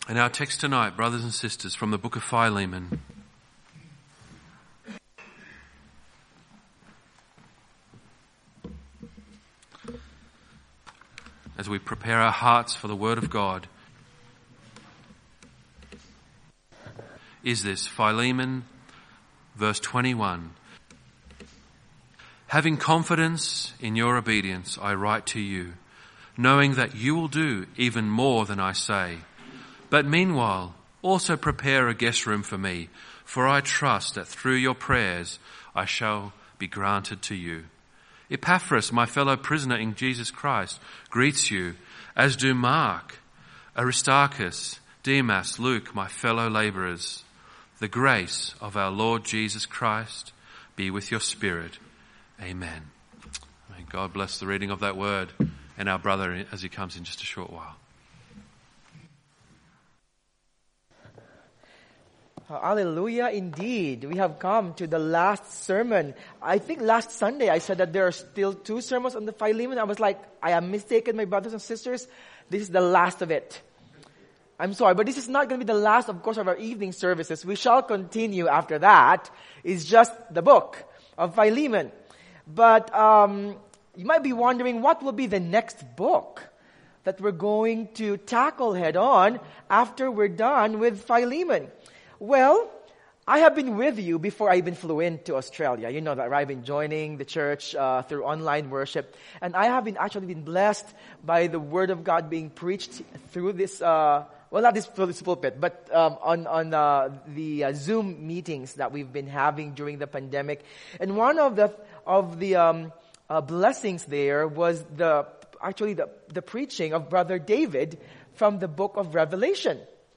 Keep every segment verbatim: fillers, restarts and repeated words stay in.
And our text tonight, brothers and sisters, from the book of Philemon. As we prepare our hearts for the word of God, is this Philemon, verse twenty-one. Having confidence in your obedience, I write to you, knowing that you will do even more than I say. But meanwhile, also prepare a guest room for me, for I trust that through your prayers I shall be granted to you. Epaphras, my fellow prisoner in Jesus Christ, greets you, as do Mark, Aristarchus, Demas, Luke, my fellow laborers. The grace of our Lord Jesus Christ be with your spirit. Amen. May God bless the reading of that word and our brother as he comes in just a short while. Hallelujah, indeed. We have come to the last sermon. I think last Sunday I said that there are still two sermons on the Philemon. I was like, I am mistaken, my brothers and sisters. This is the last of it. I'm sorry, but this is not going to be the last, of course, of our evening services. We shall continue after that. It's just the book of Philemon. But um, you might be wondering, what will be the next book that we're going to tackle head on after we're done with Philemon? Well, I have been with you before I even flew into Australia. You know that, right? I've been joining the church uh, through online worship. And I have been actually been blessed by the Word of God being preached through this, uh, well, not this, through this pulpit, but um, on, on uh, the uh, Zoom meetings that we've been having during the pandemic. And one of the of the um, uh, blessings there was the actually the, the preaching of Brother David from the book of Revelation.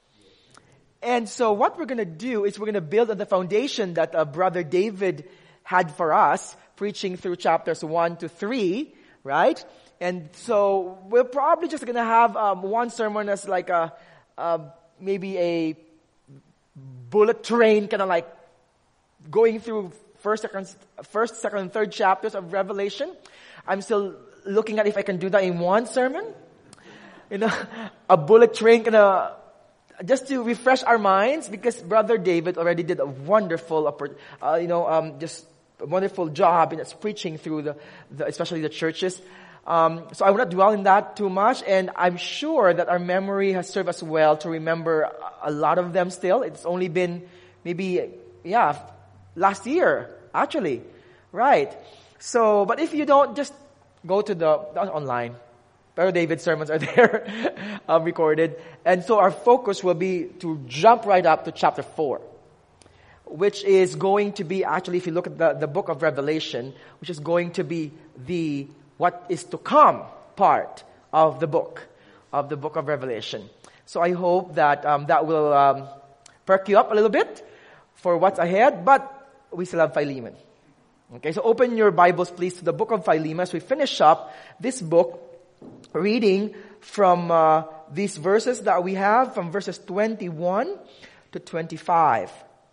And so what we're going to do is we're going to build on the foundation that uh, Brother David had for us, preaching through chapters one to three, right? And so we're probably just going to have um, one sermon as like a, uh, maybe a bullet train, kind of like going through first, second, first, second, and third chapters of Revelation. I'm still looking at if I can do that in one sermon. You know, a bullet train kind of, just to refresh our minds, because Brother David already did a wonderful, uh, you know, um, just a wonderful job in its preaching through the, the especially the churches. Um, so I will not dwell in that too much, and I'm sure that our memory has served us well to remember a lot of them still. It's only been maybe, yeah, last year, actually. Right. So, but if you don't, just go to the, online. Brother David's sermons are there um, recorded. And so our focus will be to jump right up to chapter four, which is going to be, actually, if you look at the, the book of Revelation, which is going to be the what is to come part of the book, of the book of Revelation. So I hope that um, that will um, perk you up a little bit for what's ahead, but we still have Philemon. Okay, so open your Bibles, please, to the book of Philemon as we finish up this book, reading from uh, these verses that we have, from verses twenty-one to twenty-five.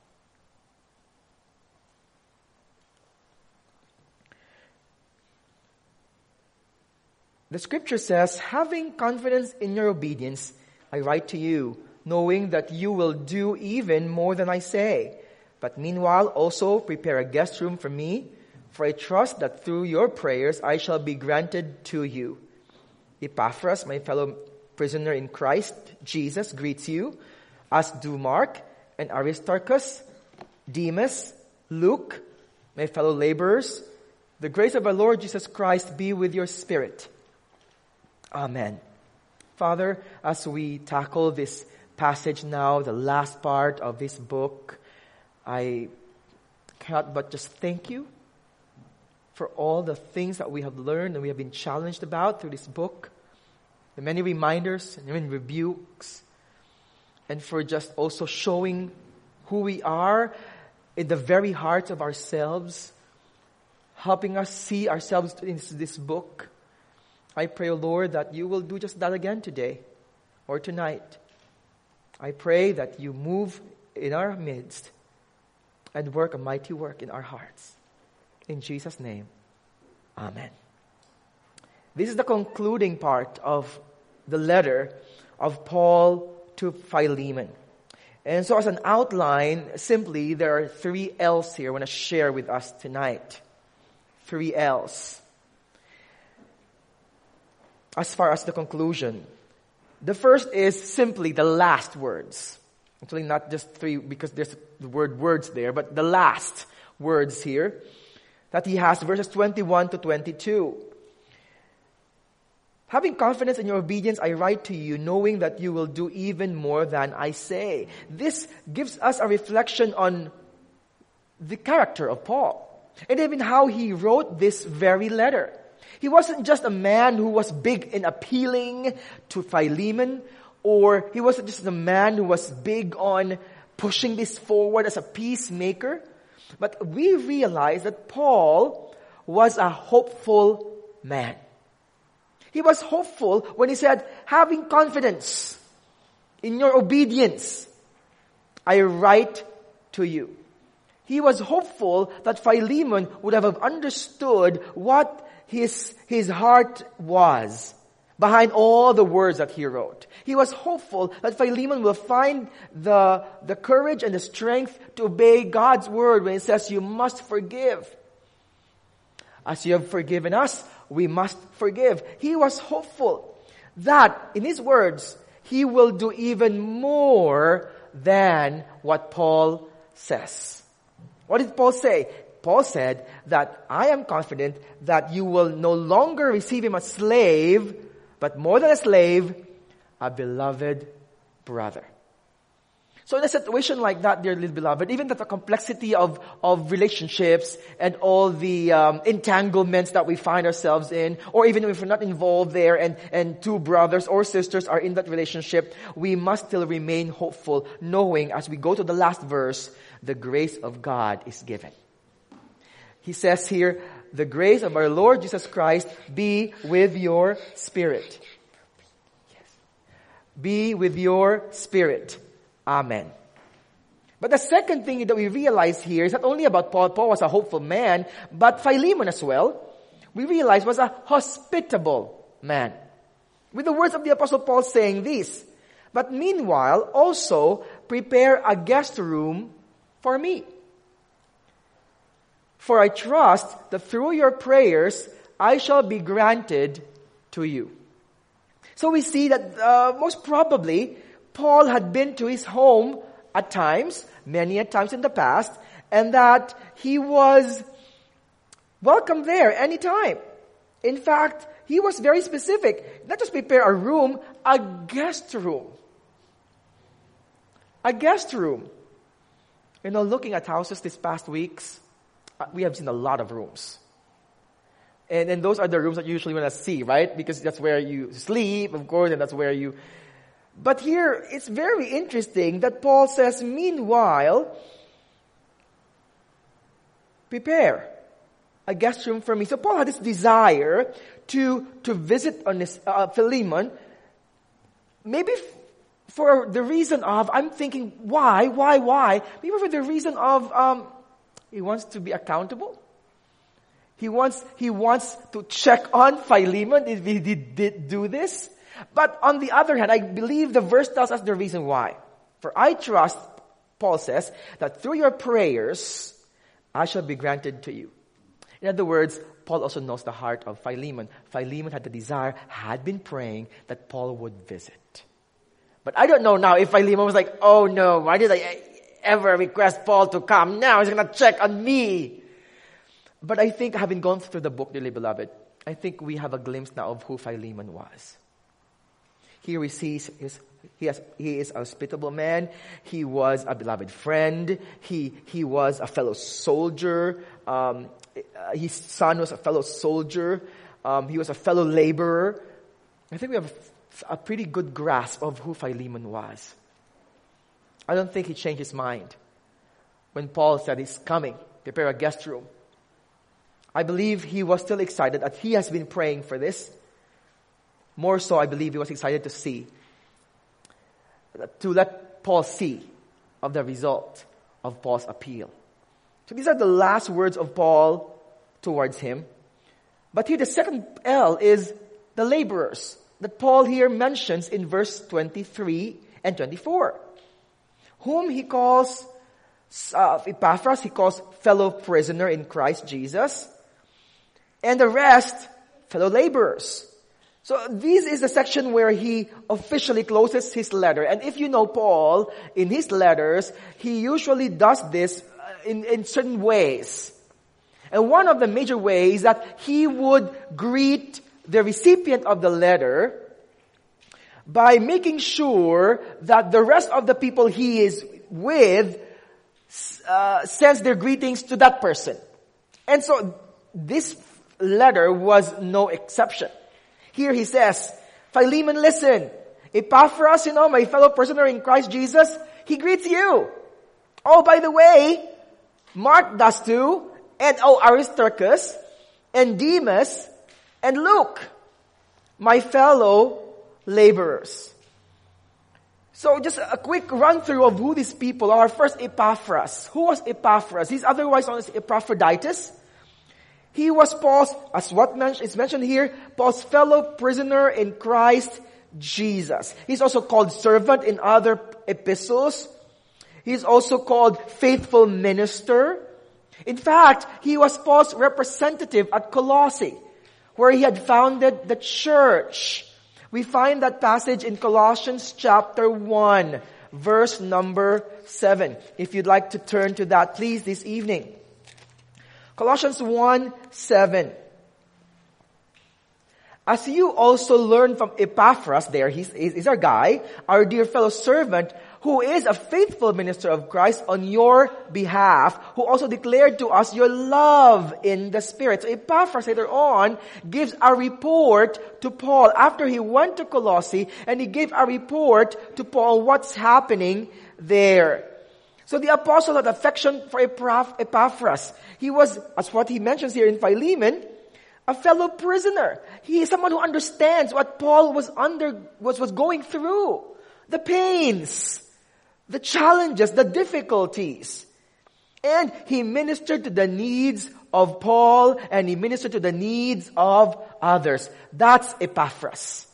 The scripture says, having confidence in your obedience, I write to you, knowing that you will do even more than I say. But meanwhile, also prepare a guest room for me, for I trust that through your prayers I shall be granted to you. Epaphras, my fellow prisoner in Christ Jesus, greets you, as do Mark and Aristarchus, Demas, Luke, my fellow laborers. The grace of our Lord Jesus Christ be with your spirit. Amen. Father, as we tackle this passage now, the last part of this book, I cannot but just thank you for all the things that we have learned and we have been challenged about through this book, the many reminders and even rebukes, and for just also showing who we are in the very hearts of ourselves, helping us see ourselves in this book. I pray, O Lord, that you will do just that again today or tonight. I pray that you move in our midst and work a mighty work in our hearts. In Jesus' name, amen. This is the concluding part of the letter of Paul to Philemon. And so as an outline, simply, there are three L's here I want to share with us tonight. Three L's. As far as the conclusion. The first is simply the last words. Actually, not just three, because there's the word words there, but the last words here that he has, verses twenty-one to twenty-two. Having confidence in your obedience, I write to you, knowing that you will do even more than I say. This gives us a reflection on the character of Paul, and even how he wrote this very letter. He wasn't just a man who was big in appealing to Philemon, or he wasn't just a man who was big on pushing this forward as a peacemaker. But we realize that Paul was a hopeful man. He was hopeful when he said, having confidence in your obedience, I write to you. He was hopeful that Philemon would have understood what his, his heart was behind all the words that he wrote. He was hopeful that Philemon will find the, the courage and the strength to obey God's word when it says you must forgive. As you have forgiven us, we must forgive. He was hopeful that, in his words, he will do even more than what Paul says. What did Paul say? Paul said that I am confident that you will no longer receive him as slave, but more than a slave, a beloved brother. So in a situation like that, dear little beloved, even that the complexity of, of relationships and all the um, entanglements that we find ourselves in, or even if we're not involved there and, and two brothers or sisters are in that relationship, we must still remain hopeful, knowing as we go to the last verse, the grace of God is given. He says here, the grace of our Lord Jesus Christ be with your spirit. Yes. Be with your spirit. Amen. But the second thing that we realize here is not only about Paul. Paul was a hopeful man, but Philemon as well, we realize was a hospitable man. With the words of the Apostle Paul saying this, but meanwhile also prepare a guest room for me. For I trust that through your prayers I shall be granted to you. So we see that uh, most probably Paul had been to his home at times, many at times in the past, and that he was welcome there anytime. In fact, he was very specific. Not just prepare a room, a guest room. A guest room. You know, looking at houses these past weeks, we have seen a lot of rooms. And, and those are the rooms that you usually want to see, right? Because that's where you sleep, of course, and that's where you... But here, it's very interesting that Paul says, meanwhile, prepare a guest room for me. So Paul had this desire to, to visit on this, uh, Philemon, maybe f- for the reason of, I'm thinking, why, why, why? Maybe for the reason of, um, he wants to be accountable. He wants, he wants to check on Philemon if he did, did do this. But on the other hand, I believe the verse tells us the reason why. For I trust, Paul says, that through your prayers, I shall be granted to you. In other words, Paul also knows the heart of Philemon. Philemon had the desire, had been praying that Paul would visit. But I don't know now if Philemon was like, oh no, why did I ever request Paul to come? Now he's going to check on me. But I think, having gone through the book, dearly beloved, I think we have a glimpse now of who Philemon was. Here we see his, he, has, he is a hospitable man. He was a beloved friend. He, he was a fellow soldier. Um, his son was a fellow soldier. Um, he was a fellow laborer. I think we have a pretty good grasp of who Philemon was. I don't think he changed his mind when Paul said he's coming, prepare a guest room. I believe he was still excited that he has been praying for this. More so, I believe he was excited to see, to let Paul see of the result of Paul's appeal. So these are the last words of Paul towards him. But here the second L is the laborers that Paul here mentions in verse twenty-three and twenty-four. Whom he calls, uh, Epaphras, he calls fellow prisoner in Christ Jesus. And the rest, fellow laborers. So this is the section where he officially closes his letter. And if you know Paul, in his letters, he usually does this in, in certain ways. And one of the major ways that he would greet the recipient of the letter by making sure that the rest of the people he is with uh, sends their greetings to that person. And so this letter was no exception. Here he says, Philemon, listen. Epaphras, you know, my fellow prisoner in Christ Jesus, he greets you. Oh, by the way, Mark does too. And oh, Aristarchus, and Demas, and Luke, my fellow laborers. So just a quick run through of who these people are. First, Epaphras. Who was Epaphras? He's otherwise known as Epaphroditus. He was Paul's, as what is mentioned here, Paul's fellow prisoner in Christ Jesus. He's also called servant in other epistles. He's also called faithful minister. In fact, he was Paul's representative at Colossae, where he had founded the church. We find that passage in Colossians chapter one, verse number seven. If you'd like to turn to that, please, this evening. Colossians one, seven. As you also learned from Epaphras, there, he's, he's our guy, our dear fellow servant, who is a faithful minister of Christ on your behalf, who also declared to us your love in the Spirit. So Epaphras later on gives a report to Paul after he went to Colossae, and he gave a report to Paul what's happening there. So the apostle had affection for Epaphras. He was, as what he mentions here in Philemon, a fellow prisoner. He is someone who understands what Paul was under, was, was going through. The pains, the challenges, the difficulties. And he ministered to the needs of Paul, and he ministered to the needs of others. That's Epaphras.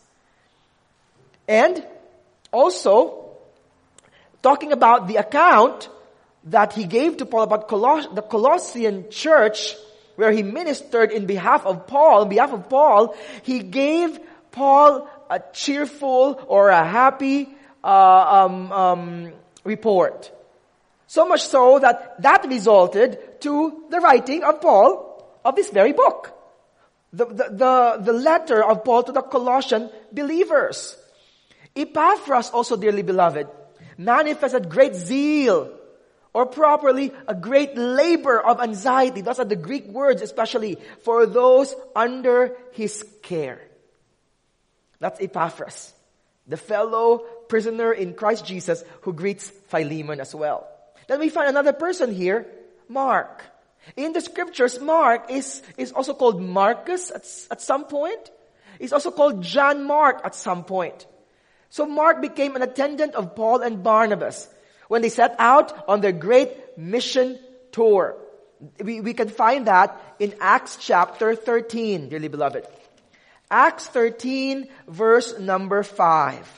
And also, talking about the account that he gave to Paul about Coloss- the Colossian church, where he ministered in behalf of Paul, on behalf of Paul, he gave Paul a cheerful or a happy uh, um, um, report. So much so that that resulted to the writing of Paul of this very book. The, the, the, the letter of Paul to the Colossian believers. Epaphras, also dearly beloved, manifested great zeal, or properly, a great labor of anxiety. Those are the Greek words, especially for those under his care. That's Epaphras, the fellow prisoner in Christ Jesus who greets Philemon as well. Then we find another person here, Mark. In the scriptures, Mark is, is also called Marcus at, at some point. He's also called John Mark at some point. So Mark became an attendant of Paul and Barnabas when they set out on their great mission tour. We, we can find that in Acts chapter thirteen, dearly beloved. Acts thirteen, verse number five.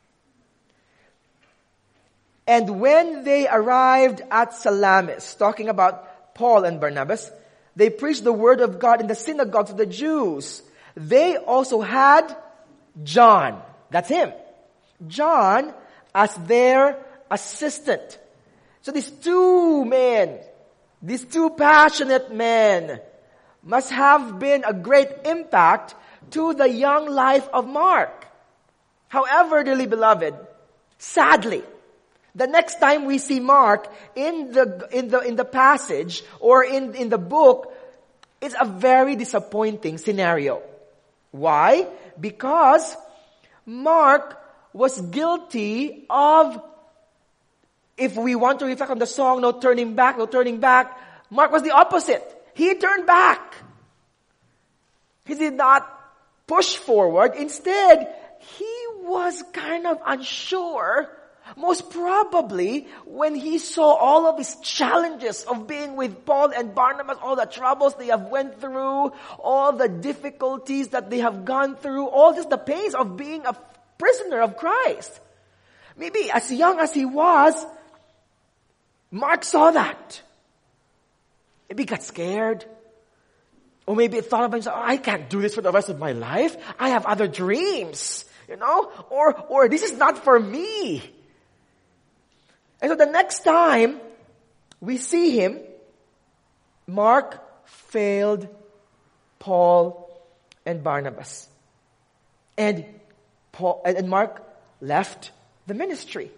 And when they arrived at Salamis, talking about Paul and Barnabas, they preached the word of God in the synagogues of the Jews. They also had John, that's him, John as their assistant. So these two men, these two passionate men must have been a great impact to the young life of Mark. However, dearly beloved, sadly, the next time we see Mark in the in the in the passage or in, in the book, it's a very disappointing scenario. Why? Because Mark was guilty of, if we want to reflect on the song, no turning back, no turning back, Mark was the opposite. He turned back. He did not push forward. Instead, he was kind of unsure, most probably when he saw all of his challenges of being with Paul and Barnabas, all the troubles they have went through, all the difficulties that they have gone through, all just the pains of being a prisoner of Christ. Maybe as young as he was, Mark saw that. Maybe he got scared. Or maybe he thought of himself, oh, I can't do this for the rest of my life. I have other dreams, you know? Or, or this is not for me. And so the next time we see him, Mark failed Paul and Barnabas. And Paul and Mark left the ministry.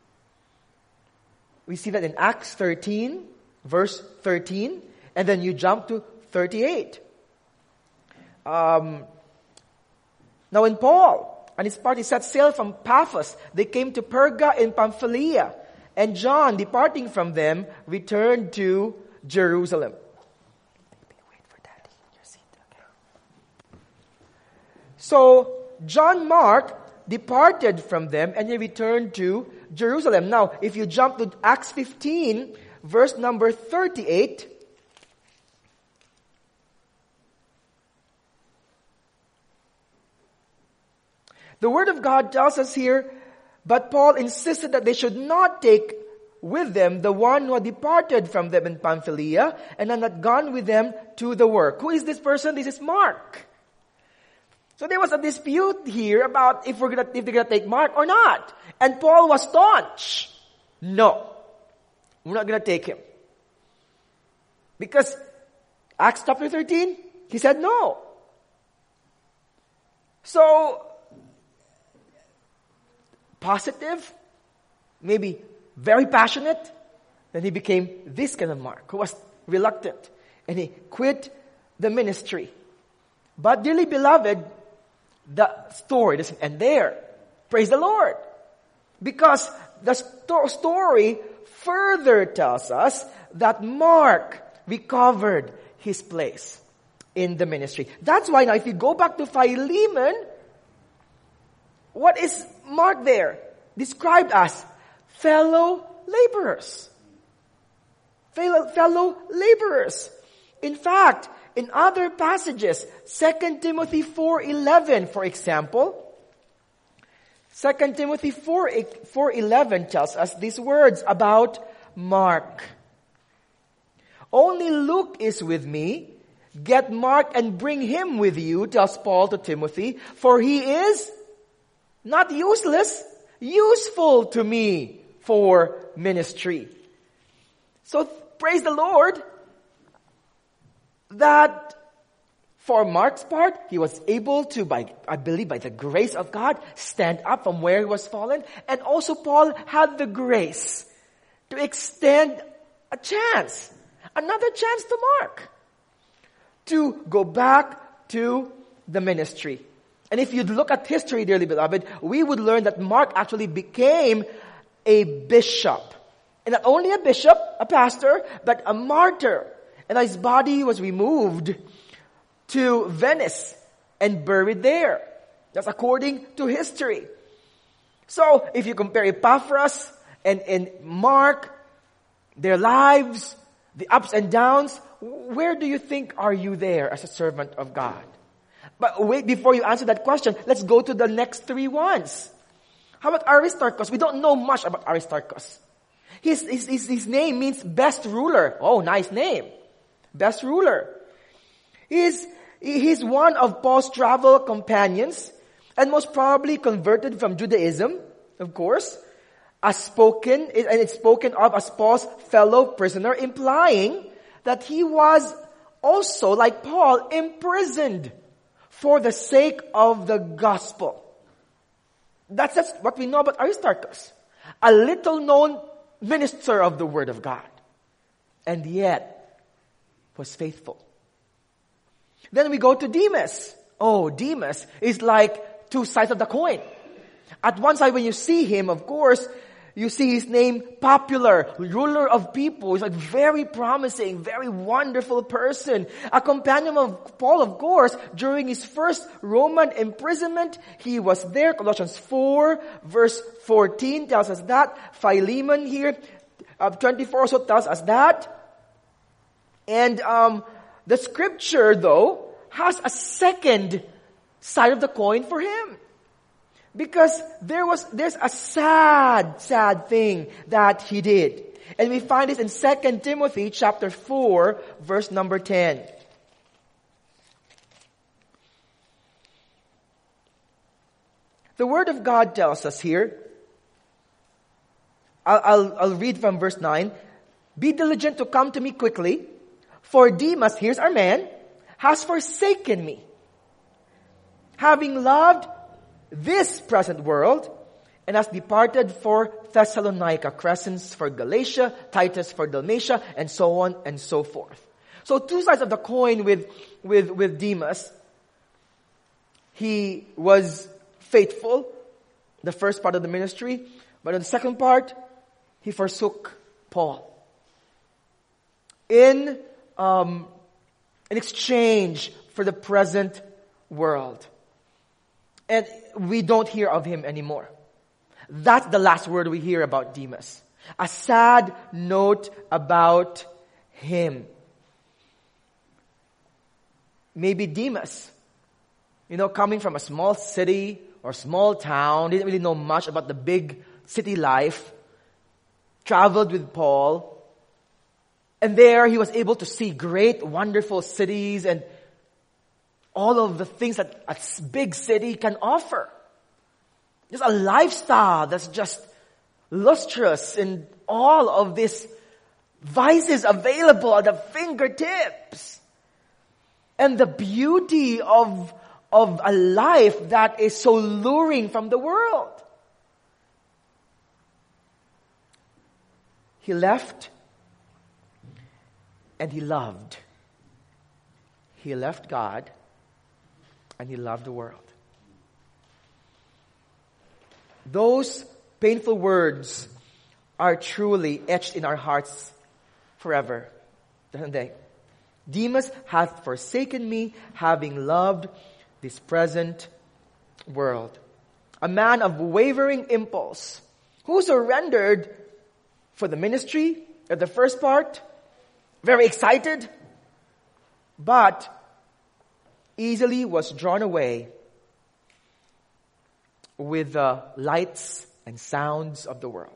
We see that in Acts thirteen, verse thirteen, and then you jump to thirty-eight. Um, now when Paul and his party set sail from Paphos, they came to Perga in Pamphylia, and John, departing from them, returned to Jerusalem. Wait for Daddy in your seat, okay? So John Mark departed from them and he returned to Jerusalem. Now, if you jump to Acts fifteen, verse number thirty-eight, the Word of God tells us here, but Paul insisted that they should not take with them the one who had departed from them in Pamphylia and had not gone with them to the work. Who is this person? This is Mark. So there was a dispute here about if we're gonna, if they're gonna take Mark or not. And Paul was staunch. No. We're not gonna take him. Because Acts chapter thirteen, he said no. So, positive, maybe very passionate, then he became this kind of Mark, who was reluctant. And he quit the ministry. But dearly beloved, the story doesn't end there. Praise the Lord. Because the sto- story further tells us that Mark recovered his place in the ministry. That's why now if you go back to Philemon, what is Mark there? Described as fellow laborers. Fellow, fellow laborers. In fact, in other passages, Second Timothy four eleven, for example, Second Timothy four eleven tells us these words about Mark. Only Luke is with me. Get Mark and bring him with you, tells Paul to Timothy, for he is not useless, useful to me for ministry. So praise the Lord that for Mark's part, he was able to, by I believe by the grace of God, stand up from where he was fallen. And also Paul had the grace to extend a chance, another chance to Mark, to go back to the ministry. And if you look at history, dearly beloved, we would learn that Mark actually became a bishop. And not only a bishop, a pastor, but a martyr. And his body was removed to Venice and buried there. That's according to history. So, if you compare Epaphras and, and Mark, their lives, the ups and downs, where do you think are you there as a servant of God? But wait, before you answer that question, let's go to the next three ones. How about Aristarchus? We don't know much about Aristarchus. His, his, his, his name means best ruler. Oh, nice name. Best ruler. He's, he's one of Paul's travel companions and most probably converted from Judaism, of course, as spoken, and it's spoken of as Paul's fellow prisoner, implying that he was also, like Paul, imprisoned for the sake of the gospel. That's, that's what we know about Aristarchus. A little known minister of the Word of God. And yet, was faithful. Then we go to Demas. Oh, Demas is like two sides of the coin. At one side, when you see him, of course, you see his name popular, ruler of people. He's like very promising, very wonderful person. A companion of Paul, of course, during his first Roman imprisonment, he was there. Colossians four, verse fourteen tells us that. Philemon here, uh, twenty-four also tells us that. And um, the scripture, though, has a second side of the coin for him. Because there was, there's a sad, sad thing that he did. And we find this in Second Timothy chapter four, verse number ten. The Word of God tells us here, I'll, I'll, I'll read from verse nine. Be diligent to come to me quickly, for Demas, here's our man, has forsaken me, having loved this present world, and has departed for Thessalonica, Crescens for Galatia, Titus for Dalmatia, and so on and so forth. So two sides of the coin with, with, with Demas. He was faithful, the first part of the ministry, but in the second part, he forsook Paul. In, um, in exchange for the present world. And we don't hear of him anymore. That's the last word we hear about Demas. A sad note about him. Maybe Demas, you know, coming from a small city or small town, didn't really know much about the big city life, traveled with Paul, and there he was able to see great, wonderful cities and all of the things that a big city can offer. Just a lifestyle that's just lustrous in all of these vices available at the fingertips. And the beauty of, of a life that is so luring from the world. He left and he loved. He left God and he loved the world. Those painful words are truly etched in our hearts forever, doesn't they? Demas hath forsaken me, having loved this present world. A man of wavering impulse, who surrendered for the ministry at the first part, very excited, but easily was drawn away with the lights and sounds of the world.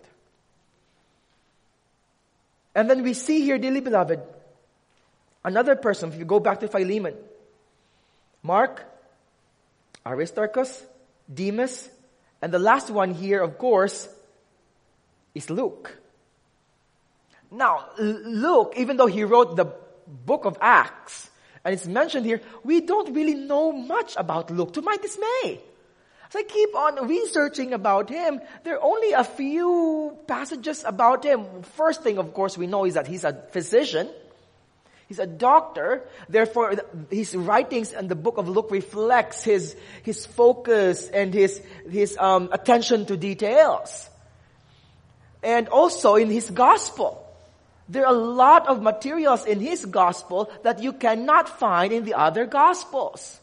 And then we see here, dearly beloved, another person, if you go back to Philemon, Mark, Aristarchus, Demas, and the last one here, of course, is Luke. Now, Luke, even though he wrote the book of Acts, and it's mentioned here, we don't really know much about Luke, to my dismay. As I keep on researching about him, there are only a few passages about him. First thing, of course, we know is that he's a physician. He's a doctor. Therefore, his writings in the book of Luke reflects his, his focus and his, his, um, attention to details. And also in his gospel. There are a lot of materials in his gospel that you cannot find in the other gospels.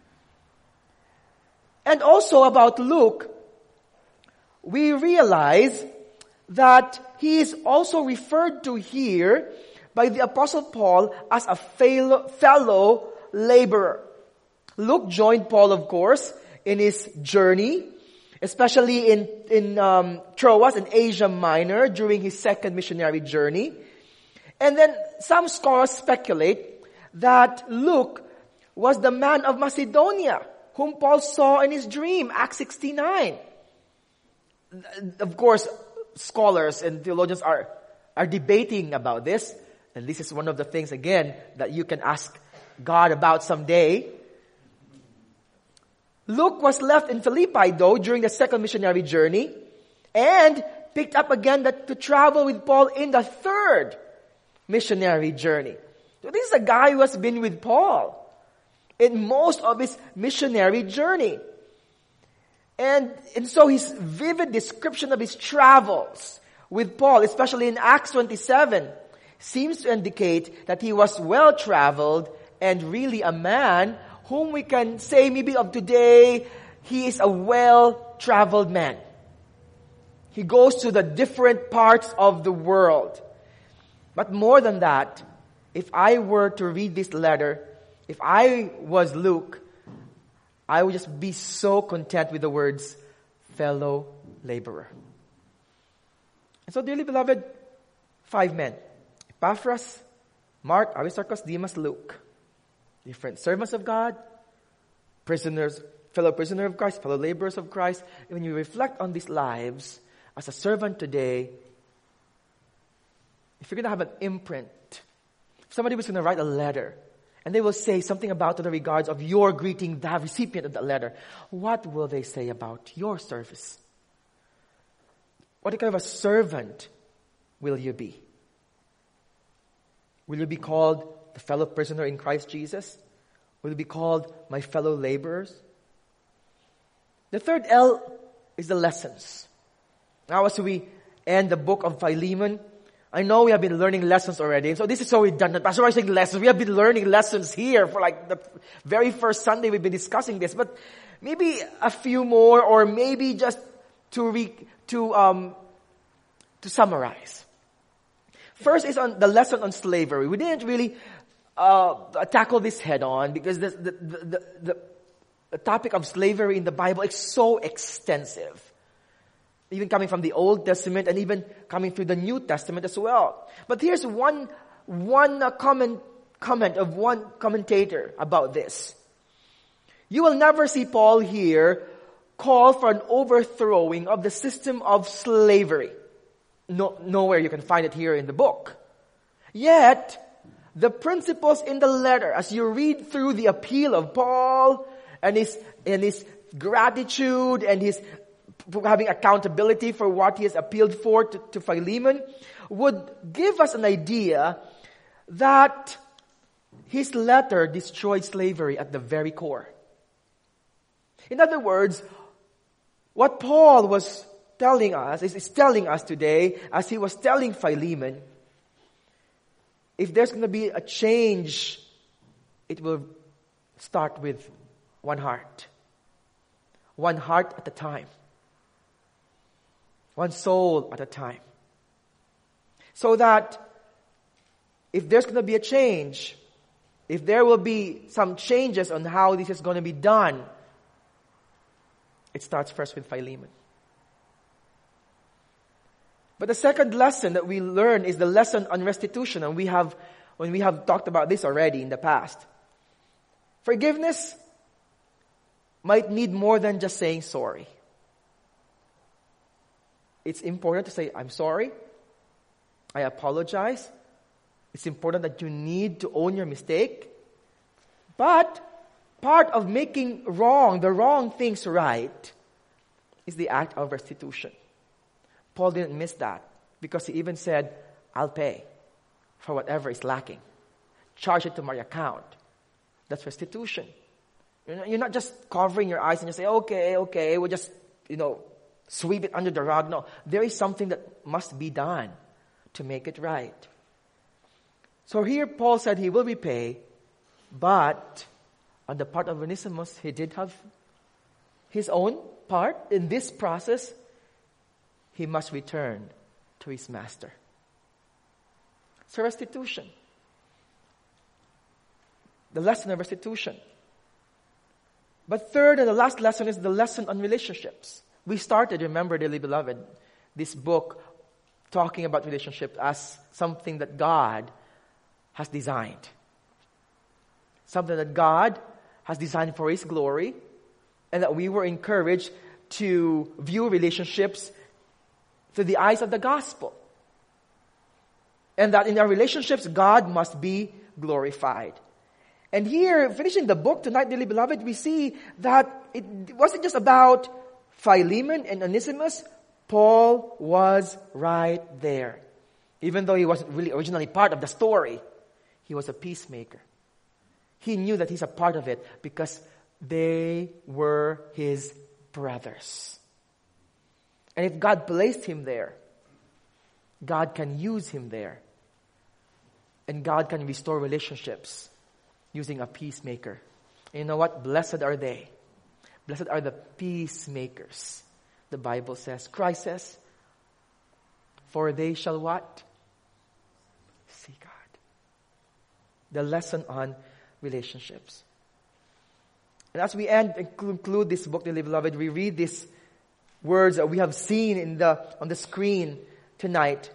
And also about Luke, we realize that he is also referred to here by the Apostle Paul as a fellow laborer. Luke joined Paul, of course, in his journey, especially in, in um, Troas in Asia Minor during his second missionary journey. And then some scholars speculate that Luke was the man of Macedonia, whom Paul saw in his dream, Acts sixty-nine. Of course, scholars and theologians are, are debating about this. And this is one of the things, again, that you can ask God about someday. Luke was left in Philippi, though, during the second missionary journey, and picked up again that, to travel with Paul in the third missionary journey. So this is a guy who has been with Paul in most of his missionary journey. And, and so his vivid description of his travels with Paul, especially in Acts twenty-seven, seems to indicate that he was well-traveled and really a man whom we can say maybe of today, he is a well-traveled man. He goes to the different parts of the world. But more than that, if I were to read this letter, if I was Luke, I would just be so content with the words, fellow laborer. And so, dearly beloved, five men. Epaphras, Mark, Aristarchus, Demas, Luke. Different servants of God, prisoners, fellow prisoner of Christ, fellow laborers of Christ. And when you reflect on these lives, as a servant today, if you're going to have an imprint, if somebody was going to write a letter, and they will say something about to the regards of your greeting the recipient of that letter, what will they say about your service? What kind of a servant will you be? Will you be called the fellow prisoner in Christ Jesus? Will you be called my fellow laborers? The third L is the lessons. Now as we end the book of Philemon, I know we have been learning lessons already. So this is so redundant. Pastor, why are you saying lessons? We have been learning lessons here for like the very first Sunday we've been discussing this. But maybe a few more, or maybe just to re, to um to summarize. First is on the lesson on slavery. We didn't really uh tackle this head on because the the the, the, the topic of slavery in the Bible is so extensive. Even coming from the Old Testament and even coming through the New Testament as well. But here's one, one uh, comment, comment of one commentator about this. You will never see Paul here call for an overthrowing of the system of slavery. No, nowhere you can find it here in the book. Yet, the principles in the letter, as you read through the appeal of Paul and his, and his gratitude and his having accountability for what he has appealed for to, to Philemon, would give us an idea that his letter destroyed slavery at the very core. In other words, what Paul was telling us, is, is telling us today, as he was telling Philemon, if there's going to be a change, it will start with one heart. One heart at a time. One soul at a time. So that if there's going to be a change, if there will be some changes on how this is going to be done, it starts first with Philemon. But the second lesson that we learn is the lesson on restitution, and we have, when we have talked about this already in the past. Forgiveness might need more than just saying sorry. It's important to say, I'm sorry. I apologize. It's important that you need to own your mistake. But part of making wrong, the wrong things right, is the act of restitution. Paul didn't miss that because he even said, I'll pay for whatever is lacking. Charge it to my account. That's restitution. You're not just covering your eyes and just say, okay, okay, we'll just, you know, sweep it under the rug. No, there is something that must be done to make it right. So here Paul said he will repay, but on the part of Onesimus, he did have his own part in this process. He must return to his master. So restitution. The lesson of restitution. But third and the last lesson is the lesson on relationships. We started, remember, dearly beloved, this book talking about relationship as something that God has designed. Something that God has designed for His glory, and that we were encouraged to view relationships through the eyes of the gospel. And that in our relationships, God must be glorified. And here, finishing the book tonight, dearly beloved, we see that it wasn't just about Philemon and Onesimus. Paul was right there. Even though he wasn't really originally part of the story, he was a peacemaker. He knew that he's a part of it because they were his brothers. And if God placed him there, God can use him there. And God can restore relationships using a peacemaker. And you know what? Blessed are they. Blessed are the peacemakers. The Bible says, Christ says, for they shall what? See God. The lesson on relationships. And as we end and conclude this book, dearly beloved, we read this, words that we have seen in the on the screen tonight,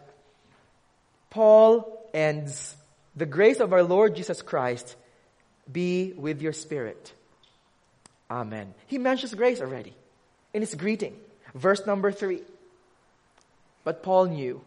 Paul ends, "The grace of our Lord Jesus Christ be with your spirit. Amen." He mentions grace already in his greeting. Verse number three. But Paul knew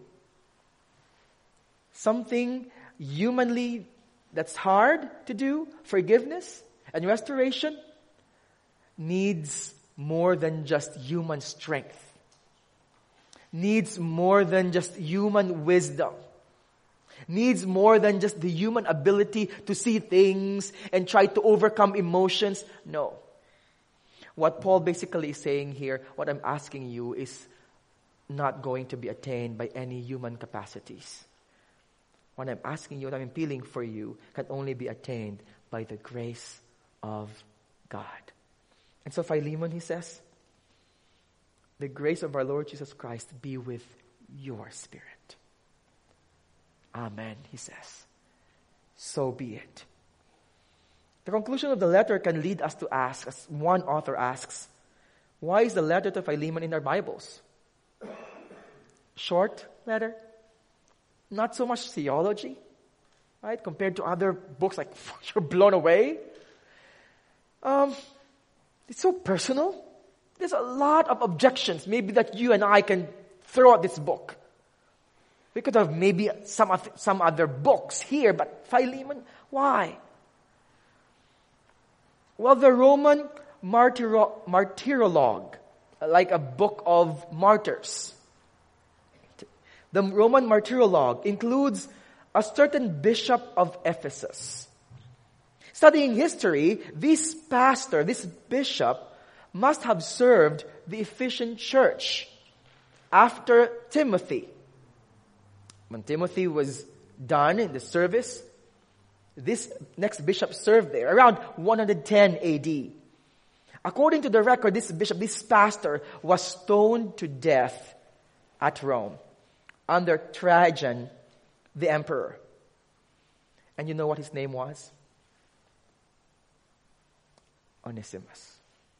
something humanly that's hard to do, forgiveness and restoration, needs more than just human strength. Needs more than just human wisdom. Needs more than just the human ability to see things and try to overcome emotions. No. What Paul basically is saying here, what I'm asking you, is not going to be attained by any human capacities. What I'm asking you, what I'm appealing for you, can only be attained by the grace of God. And so Philemon, he says, the grace of our Lord Jesus Christ be with your spirit. Amen, he says. So be it. The conclusion of the letter can lead us to ask, as one author asks, why is the letter to Philemon in our Bibles? Short letter? Not so much theology, right? Compared to other books, like you're blown away. Um, it's so personal. There's a lot of objections, maybe that you and I can throw at this book. We could have maybe some of, some other books here, but Philemon, why? Well, the Roman martyro- martyrologue, like a book of martyrs. The Roman martyrologue includes a certain bishop of Ephesus. Studying history, this pastor, this bishop, must have served the Ephesian church after Timothy. When Timothy was done in the service, this next bishop served there around one hundred ten A D. According to the record, this bishop, this pastor, was stoned to death at Rome under Trajan, the emperor. And you know what his name was? Onesimus.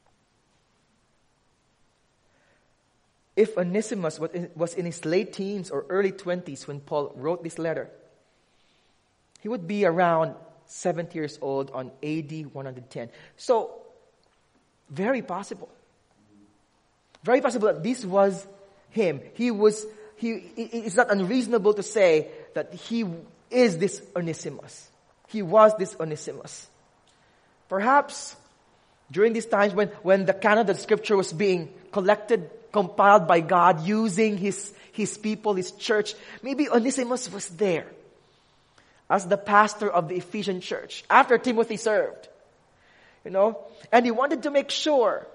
If Onesimus was in his late teens or early twenties when Paul wrote this letter, he would be around seventy years old on A D one hundred ten. So, very possible. Very possible that this was him. He was, he, it's not unreasonable to say that he is this Onesimus. He was this Onesimus. Perhaps during these times when, when the canon of the scripture was being collected, compiled by God, using his, his people, his church, maybe Onesimus was there as the pastor of the Ephesian church after Timothy served. You know, and he wanted to make sure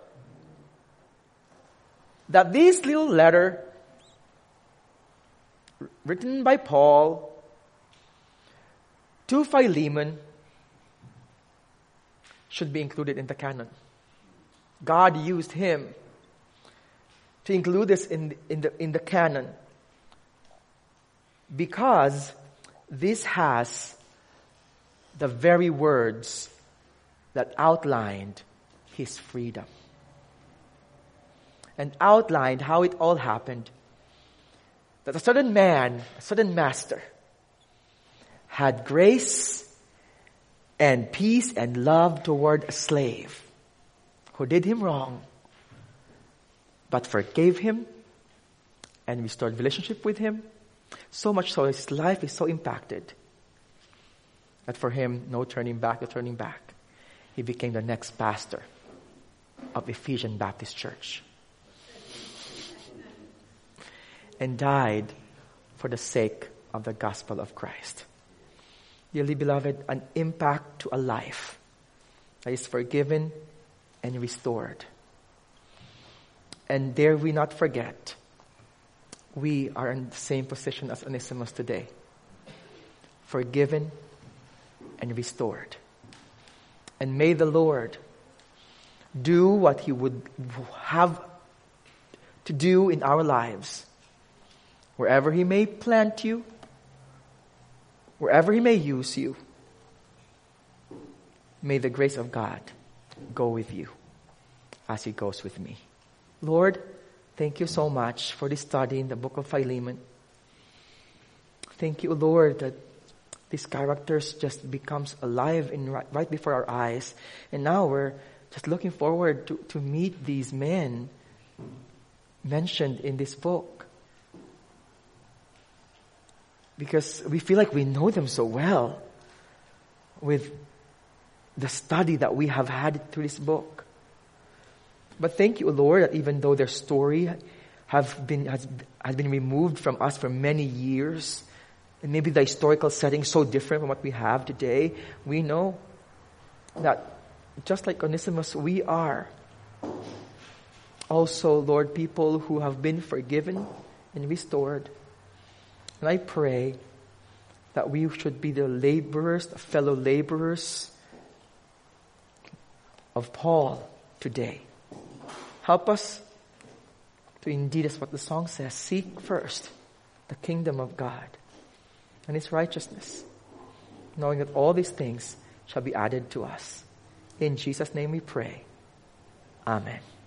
that this little letter written by Paul to Philemon should be included in the canon. God used him to include this in, in, the, in the canon because this has the very words that outlined his freedom and outlined how it all happened. That a certain man, a certain master, had grace and peace and love toward a slave who did him wrong, but forgave him and restored relationship with him. So much so his life is so impacted that for him, no turning back, no turning back. He became the next pastor of Ephesian Baptist Church and died for the sake of the gospel of Christ. Dearly beloved, an impact to a life that is forgiven and restored. And dare we not forget, we are in the same position as Onesimus today. Forgiven and restored. And may the Lord do what He would have to do in our lives. Wherever He may plant you, wherever He may use you, may the grace of God go with you as He goes with me. Lord, Thank you so much for this study in the book of Philemon. Thank you, Lord, that these characters just becomes alive in right, right before our eyes. And now we're just looking forward to, to meet these men mentioned in this book. Because we feel like we know them so well with the study that we have had through this book. But thank you, Lord, that even though their story have been has, has been removed from us for many years, and maybe the historical setting is so different from what we have today, we know that just like Onesimus, we are also, Lord, people who have been forgiven and restored. And I pray that we should be the laborers, the fellow laborers of Paul today. Help us to indeed, as what the song says, seek first the kingdom of God and His righteousness, knowing that all these things shall be added to us. In Jesus' name we pray. Amen.